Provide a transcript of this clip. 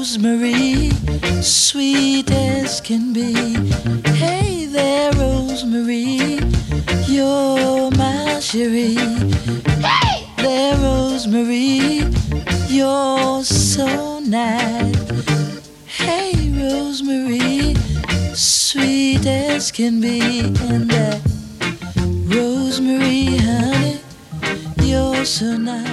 Rosemary, sweet as can be. Hey there, Rosemary, you're my cherie. Hey there, Rosemary, you're so nice. Hey, Rosemary, sweet as can be. And Rosemary, honey, you're so nice.